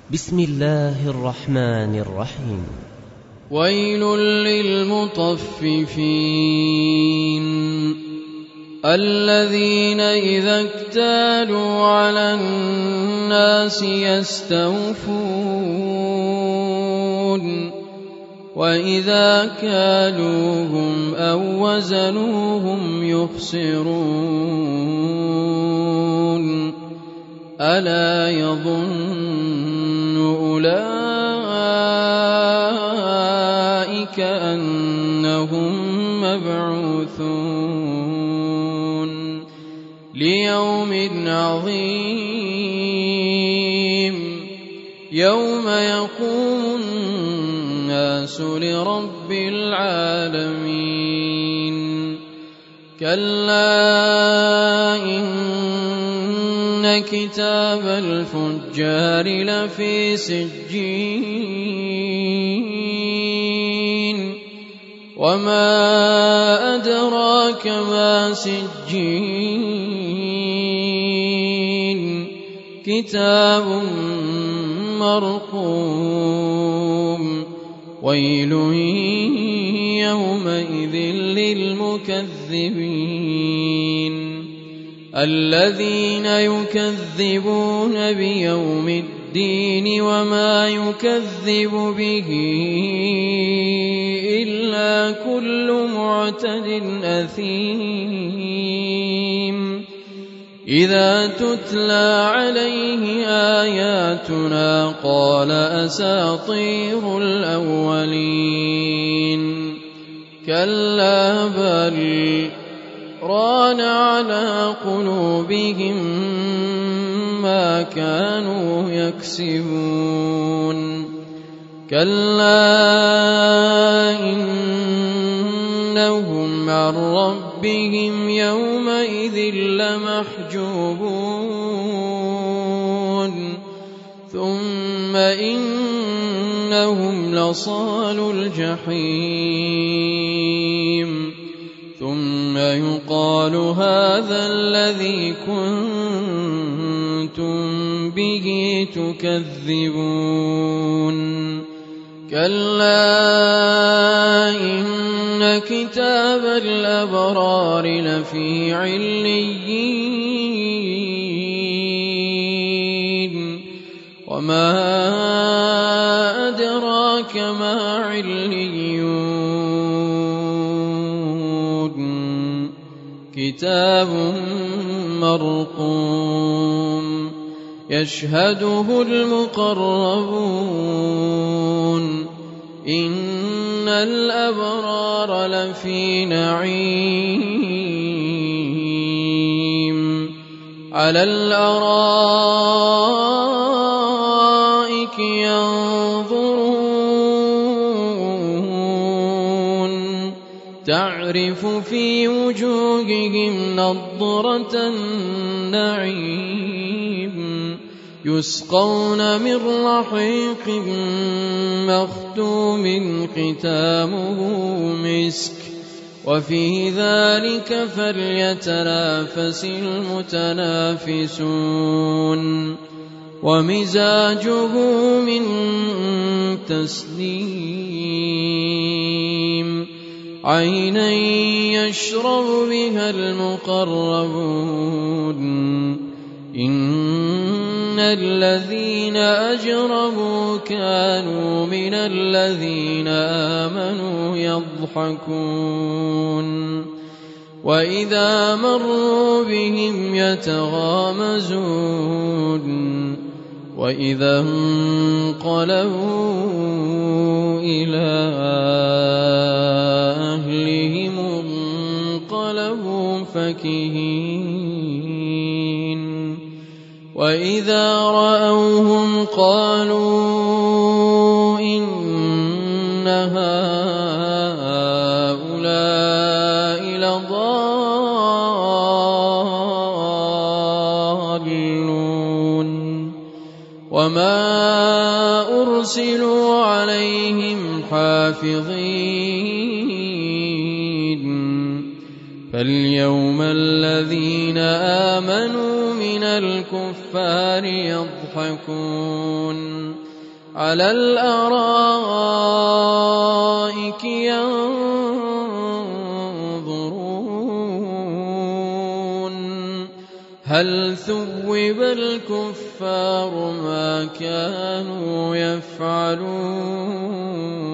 بسم الله الرحمن الرحيم. ويل للمطففين الذين إذا اكتالوا على الناس يستوفون وإذا كالوهم أو وزنوهم يخسرون ألا يظن أولئك أنهم مبعوثون ليوم عظيم يوم يقوم الناس لرب العالمين كلا إن كتاب الفجار لفي سجين وما أدراك ما سجين كتاب مرقوم ويل يومئذ للمكذبين الذين يكذبون بيوم الدين وما يكذب به إلا كل معتد أثيم إذا تتلى عليه آياتنا قال أساطير الأولين كلا بل ران على قلوبهم ما كانوا يكسبون كلا إنهم عن ربهم يومئذ لمحجوبون ثم إنهم لصالو الجحيم ثم يقال هذا الذي كنتم به تكذبون كلا إن كتاب الأبرار لفي عليين وما أدراك ما عليون كتاب مرقوم يشهده المقربون إن الأبرار لفي نعيم على الأرائك ينظرون تعرف في وجوههم نضرة النعيم يسقون من رحيق مختوم ختامه مسك وفي ذلك فليتنافس المتنافسون ومزاجه من تسنيم عينا يشرب بها المقربون إن الذين أجرموا كانوا من الذين آمنوا يضحكون وإذا مروا بهم يتغامزون وإذا انقلبوا إلى أهلهم انقلبوا فكهين وإذا رأوهم قالوا إن هؤلاء لضالون وما أرسلوا عليهم حافظين فاليوم الذين آمنوا من الكفار يضحكون على الأرائك ينظرون هل ثوب الكفار ما كانوا يفعلون